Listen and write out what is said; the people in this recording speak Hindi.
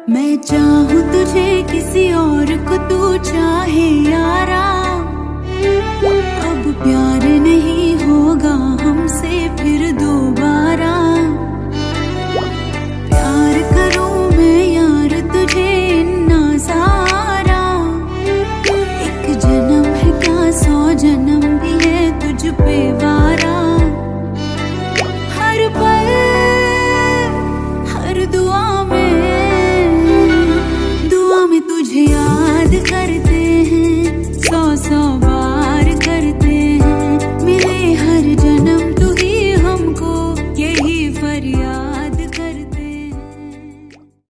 मैं चाहूँ तुझे किसी और को तू चाहे यारा, अब प्यार नहीं होगा हमसे फिर दोबारा। प्यार करूँ मैं यार तुझे इन्ना सारा, एक जन्म है क्या 100 जन्म भी है तुझ पे वारा।